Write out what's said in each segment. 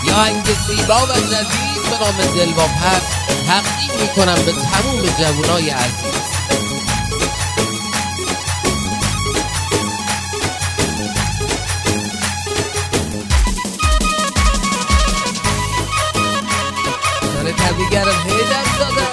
یا آهنگ زیبا و جدید به نام دلواپس تقدیم میکنم به تموم جوانای عزیز. سر تبریگرم هیدر زاده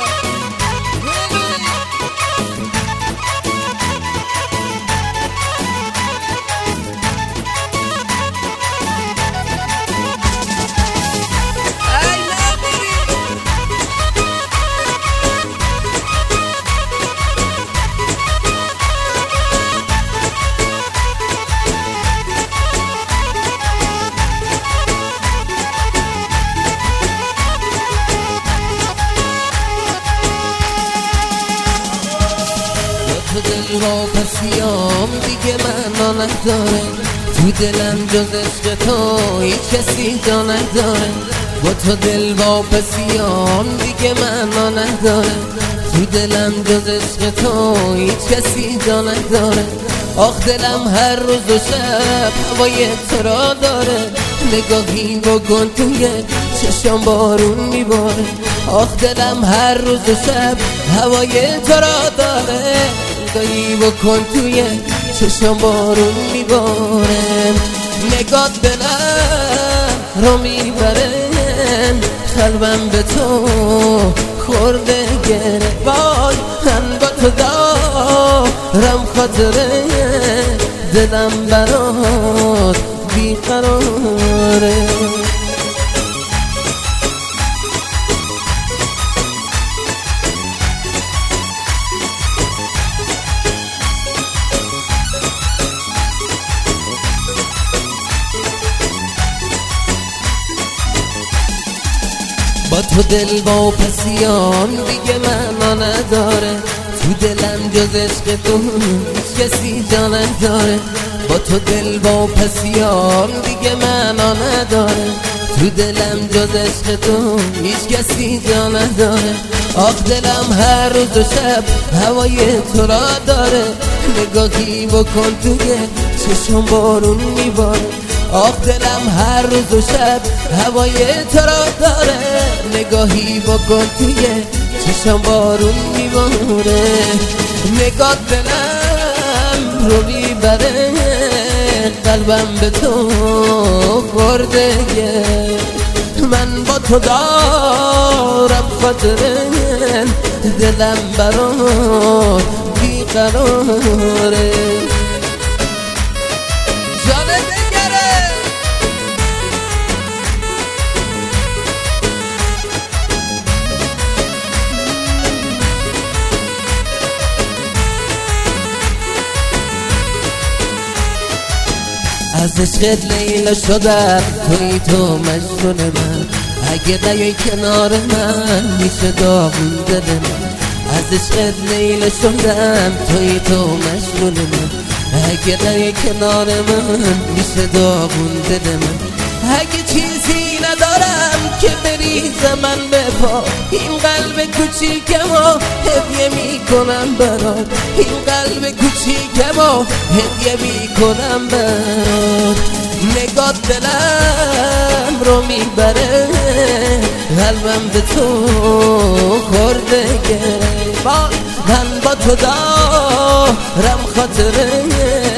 تو دلواپسیام دیگه معنا نداره، تو دلم جز عشق تو هیچ کسی جا نداره. با تو دلواپسیام دیگه معنا نداره، تو دلم جز عشق تو هیچ کسی جا نداره. آخ دلم هر روز و شب هوای تو را داره، نگاهی بکن توی چشم بارون میباره. آخ دلم هر روز و شب هوای تو را داره، نگاهی بکن توی چشم بارون میباره. نگاه دلم رو میبره، قلبم به تو خورده گره. وای من با تو دارم خاطره، دلم برات بیقراره. با تو دلواپسیام دیگه معنا نداره، تو دلم جز عشق تو هیچ کسی جا نداره. با تو دلواپسیام دیگه معنا نداره، تو دلم جز عشق تو هیچ کسی جا نداره. آخ دلم هر روز و شب هوای تو را داره، نگاهی بکن توی چشم بارون میباره. آخ دلم هر روز و شب هوای تو را داره، نگاهی بکن توی چشم بارون میباره. نگاه دلم رو میبره، قلبم به تو خورده گره. من با تو دارم خاطره، دلم برات بیقراره. از عشقت لیلا شدم، توی تو مجنون من. اگه نیای کنار من میشه داغون دل من. از عشقت لیلا شدم، توی تو مجنون من. اگه نیای کنار من میشه داغون دل من. اگه چیزی ندارم که بریزه من به پا، این قلب کوچیکمو هدیه میکنم برات. این قلب کوچیکمو هدیه میکنم برات. نگاه دلم رو میبره، قلبم به تو خورده گره. من با تو دارم خاطره،